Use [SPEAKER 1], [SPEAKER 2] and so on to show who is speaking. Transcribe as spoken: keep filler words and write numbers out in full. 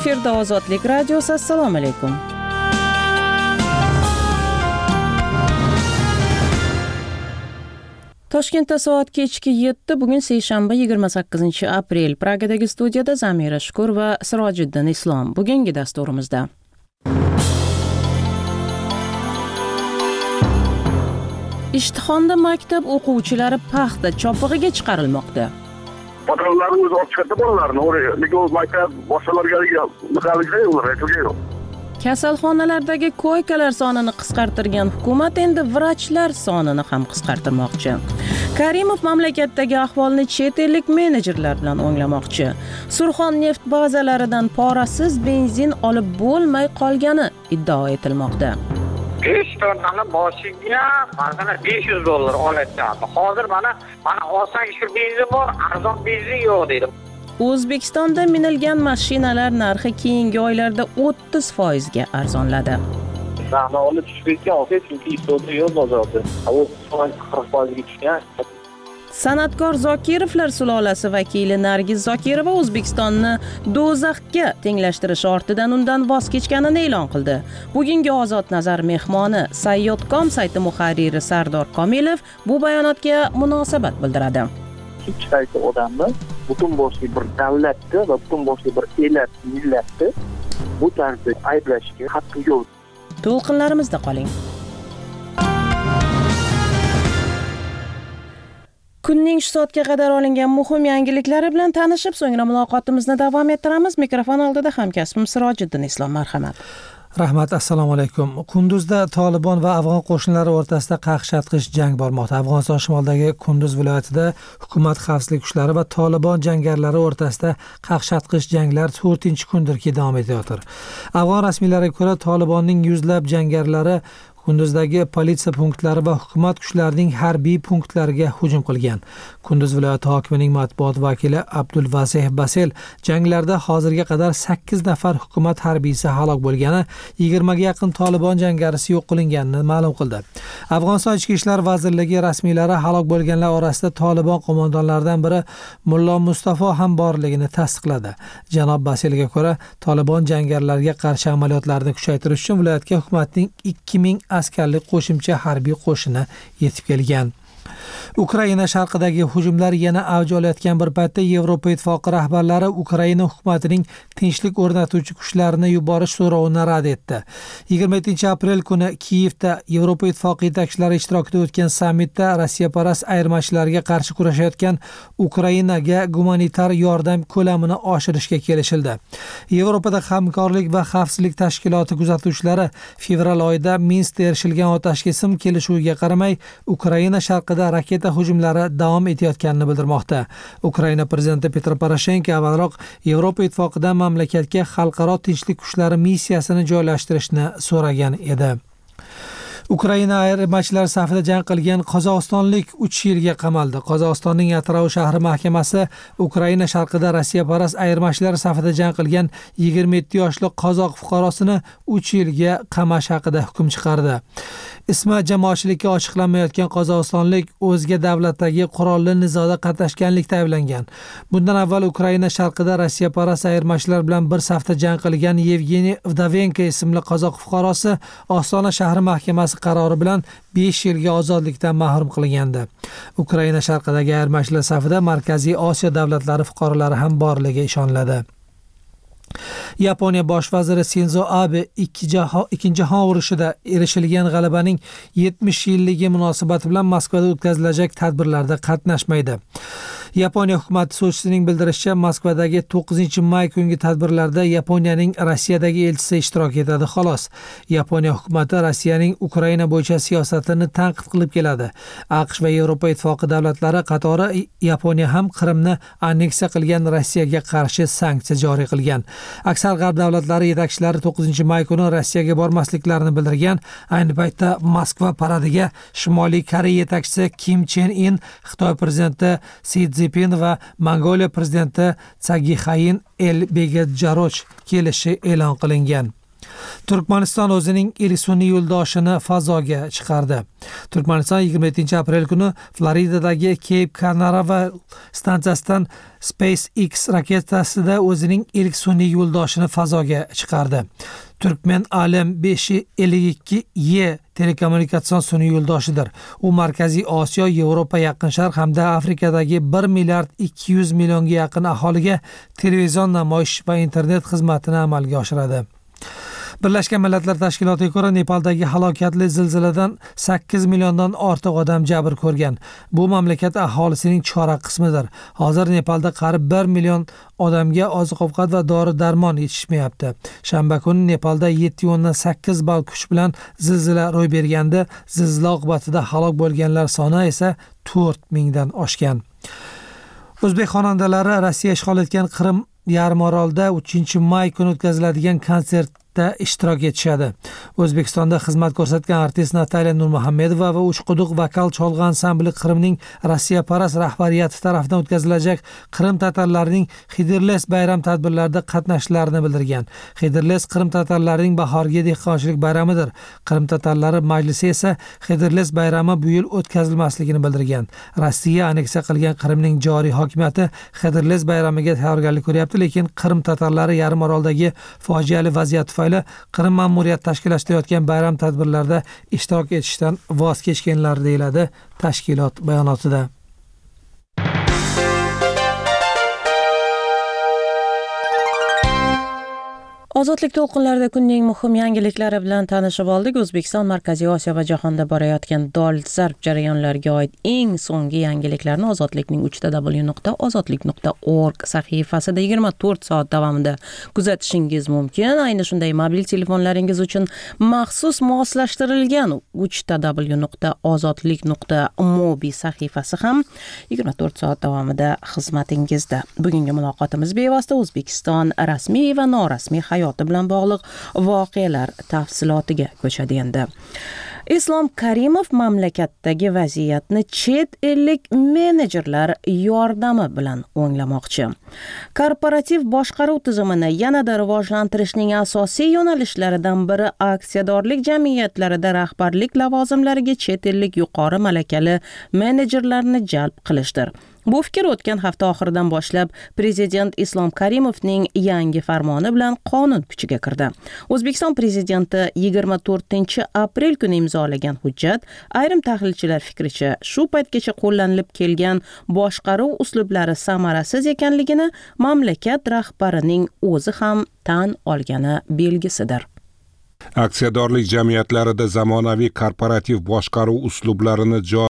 [SPEAKER 1] Efirda Ozodlik radiosi. Assalomu alaykum. Toshkentda soat kechki yetti, bugun seshanba yigirma sakkizinchi aprel. Pragadagi studiyada Zamira Shukur va Sirojiddin Islom. Bugungi dasturimizda Ishtixonda maktab o'quvchilari paxta chopig'iga chiqarilmoqda.
[SPEAKER 2] Patronlarni o'zi olib chiqadi bolalarni, oraya. Nega maktab boshqalarga niqalig'i yo'q, aytilgan yo'q.
[SPEAKER 1] Kasalxonalardagi koykalar sonini qisqartirgan hukumat endi vrachlar sonini ham qisqartirmoqchi. Karimov mamlakatdagi ahvolni chet ellik menejerlar bilan o'nglamoqchi. Surxon neft bazalaridan porasiz benzin olib bo'lmay qolgani iddao etilmoqda.
[SPEAKER 3] besh tonnani boshiga mana besh yuz dollar olyapti. Hozir mana mana olsak shu benzin bor, arzon benzin yo'q deydi.
[SPEAKER 1] O'zbekistonda minilgan mashinalar narxi keyingi oylarda o'ttiz foiz ga arzonladi.
[SPEAKER 4] Narxni tushishga olsa, chunki iqtisodiyot yo'q bozorda. o'ttiz foiz qirq foiz ga tushgan.
[SPEAKER 1] San'atkor Zokirovlar sulolasi vakili Nargiz Zokirova O'zbekistonni do'zaxga tenglashtirish ortidan undan voz kechganini e'lon qildi. Bugungi Ozod nazar mehmoni sayyod dot com sayti muharriri Sardor Komilov bu bayonotga munosabat bildiradi.
[SPEAKER 4] Hech qaysi odamni butun boshli bir davlatni va butun boshli bir elat millatni bu tarzda ayblashga haqqi yo'q.
[SPEAKER 1] To'lqinlarimizda qoling. Kunning shu soatga qadar olingan muhim yangiliklari bilan tanishib, so'ngra muloqotimizni davom ettiramiz. Mikrofon oldida hamkasbim Sirojiddin Islom, marhamat.
[SPEAKER 5] Rahmat, assalomu alaykum. Qunduzda Tolibon va afg'on qo'shinlari o'rtasida qaqshatqich jang bormoqda. Afg'oniston shimolidagi Qunduz viloyatida hukumat xavfsizlik kuchlari va Tolibon jangarilari o'rtasida qaqshatqich janglar to'rtinchi kundirki davom etayotir. Afg'on rasmiylariga ko'ra, Tolibonning yuzlab jangarilari Kunduzdagi politsiya punktlari va hukumat kuchlarining harbiy punktlariga hujum qilgan. Kunduz viloyati hokimining matbuot vakili Abdulvasih Basel janglarda hozirga qadar sakkiz nafar hukumat harbiysi halok bo'lgani, yigirma ga yaqin Tolibon jangarisi yo'q qilinganini ma'lum qildi. Afg'oniston Ichki ishlar vazirligi rasmiylari halok bo'lganlar orasida Tolibon qo'mondonlaridan biri Mullo Mustafo ham borligini tasdiqladi. Janob Baselga ko'ra, Tolibon jangarlarga qarshi amaliyotlarni kuchaytirish uchun viloyatga hukumatning ikki ming askarlik qo'shimcha harbiy qo'shini yetib kelgan. Ukraina sharqidagi hujumlar yana avj olayotgan bir paytda Yevropa Ittifoqi rahbarlari Ukraina hukumatining tinchlik o'rnatuvchi kuchlarini yuborish so'rovini rad etdi. yigirma yettinchi aprel kuni Kiyevda Yevropa Ittifoqi yetakchilari ishtirokida o'tgan sammitda Rossiyaparast ayirmachilarga qarshi kurashayotgan Ukrainaga gumanitar yordam ko'lamini oshirishga kelishildi. Yevropada hamkorlik va xavfsizlik tashkiloti kuzatuvchilari fevral oyida Minskda erishilgan otashkesim kelishuviga qaramay Ukraina sharqida raketa hujumlari davom etayotganini bildirmoqda. Ukraina prezidenti Petro Poroshenko avvalroq Yevropa ittifoqidan mamlakatga xalqaro tinchlik kuchlari missiyasini joylashtirishni so'ragan edi. Ukraina ayirmachilari safida jang qilgan qozog'istonlik uch yilga qamaldi. Qozog'istonning Atrau shahri mahkamasi Ukraina sharqida Rossiyaparast ayirmachilar safida jang qilgan yigirma yetti yoshli qozoq fuqarosini uch yilga qamash haqida hukm chiqardi. Ismi jamoatchilikka ochiqlanmayotgan qozog'istonlik o'zga davlatdagi qurolli nizoda qatnashganlikda ayblangan. Bundan avval Ukraina sharqida Rossiyaparast ayirmachilar bilan bir safda jang qilgan Yevgeniy Vdovenko ismli qozoq fuqarosi Ostona shahri mahkamasi qarori bilan besh yilga ozodlikdan mahrum qilingandi. Ukraina sharqidagi ayirmachilar safida Markaziy Osiyo davlatlari fuqarolari ham borligi ishoniladi. Yaponiya bosh vaziri Shinzo Abe ikkinchi jahon urushida erishilgan g'alabaning yetmish yilligi munosabati bilan Moskvada o'tkazilajak tadbirlarda qatnashmaydi. Yaponiya hukumati so'zchisining bildirishicha, Moskvadagi to'qqizinchi may kungi tadbirlarda Yaponiyaning Rossiyadagi elchisi ishtirok etadi xolos. Yaponiya hukumati Rossiyaning Ukraina bo'yicha siyosatini tanqid qilib keladi. AQSh va Yevropa Ittifoqi davlatlari qatori Yaponiya ham Qrimni anneksiya qilgan Rossiyaga qarshi sanksiya joriy qilgan. Aksar g'arb davlatlari yetakchilari to'qqizinchi may kuni Rossiyaga bormasliklarini bildirgan. Ayni paytda Moskva paradiga Shimoliy Koreya yetakchisi Kim Chen In, Xitoy prezidenti Si Szinpin va Mongoliya prezidenti Tsagihayin Elbegjaroch kelishi e'lon qilingan. Turkmaniston o'zining ilk sun'iy yo'ldoshini fazoga chiqardi. Turkmaniston yigirma yettinchi aprel kuni Floridadagi Cape Canaveral stansiyasidan SpaceX raketasida o'zining ilk sun'iy yo'ldoshini fazoga chiqardi. Turkmen Alam besh yuz ellik ikki E telekommunikatsion sun'iy yo'ldoshidir. U Markaziy Osiyo, Yevropa, Yaqin Sharq hamda Afrikadagi bir milliard ikki yuz millionga yaqin aholiga televizion namoyish va internet xizmatini amalga oshiradi. Birlashgan Millatlar Tashkilotiga ko'ra Nepaldagi halokatli zilziladan sakkiz milliondan ortiq odam jabr ko'rgan. Bu mamlakat aholisining chorak qismidir. Hozir Nepalda qariyb bir million odamga oziq-ovqat va dori-darmon yetishmayapti. Shanba kuni Nepalda yetti o'ndan sakkiz ball kuch bilan zilzila ro'y berganda, zilzila oqibatida halok bo'lganlar soni esa to'rt mingdan oshgan. O'zbek xonandalari Rossiya ishg'ol etgan Qrim yarimorolida uchinchi may kuni o'tkaziladigan konsert ishtirok etishadi. O'zbekistonda xizmat ko'rsatgan artist Nataliya Nurmuhammedova va Uchquduq vokal cholg'u ansambli Qrimning Rossiya parast rahbariyati tomonidan o'tkazilajak Qrim tatarlarining Xidirles bayram tadbirlarida qatnashishlarini bildirgan. Xidirles Qrim tatarlarining bahorgi dehqonchilik bayramidir. Qrim tatarlari majlisi esa Xidirles bayrami bu yil o'tkazilmasligini bildirgan. Rossiya aneksiya qilgan Qrimning joriy hokimiyati Xidirles bayramiga tayyorgarlik ko'ryapti, lekin Qrim tatarlari yarimoroldagi fojiali vaziyat tufayli Qrim ma'muriyati tashkillashtirayotgan bayram tadbirlarida ishtirok etishdan voz kechganlar deyiladi tashkilot bayonotida.
[SPEAKER 1] Ozodlik to'lqinlarida kunning muhim yangiliklari bilan tanishib oldik. O'zbekiston Markaziy Osiyo va jahonda borayotgan dolzarb jarayonlarga oid eng so'nggi yangiliklarni Ozodlikning uch w nuqta ozodlik nuqta org sahifasida yigirma to'rt soat davomida kuzatishingiz mumkin. Ayni shunday mobil telefonlaringiz uchun maxsus moslashtirilgan uch w nuqta ozodlik nuqta mobi sahifasi ham yigirma to'rt soat davomida xizmatingizda. Bugungi muloqotimiz bevosita O'zbekiston rasmiy va norasmiy hayot bilan bog'liq voqealar tafsilotiga ko'chadi endi. Islom Karimov mamlakatdagi vaziyatni chet ellik menejerlar yordami bilan o'nglamoqchi. Korporativ boshqaruv tizimini yanada rivojlantirishning asosiy yo'nalishlaridan biri aksiyadorlik jamiyatlarida rahbarlik lavozimlariga chet ellik yuqori malakali menejerlarni jalb qilishdir. Bu fikr o'tgan hafta oxiridan boshlab Prezident Islom Karimovning yangi farmoni bilan qonun kuchiga kirdi. O'zbekiston Prezidenti yigirma to'rtinchi aprel kuni imzolagan hujjat ayrim tahlilchilar fikricha shu paytgacha qo'llanilib kelgan boshqaruv uslublari samarasiz ekanligini mamlakat rahbarining o'zi ham tan olgani belgisidir.
[SPEAKER 6] Aksiyadorlik jamiyatlarida zamonaviy korporativ boshqaruv uslublarini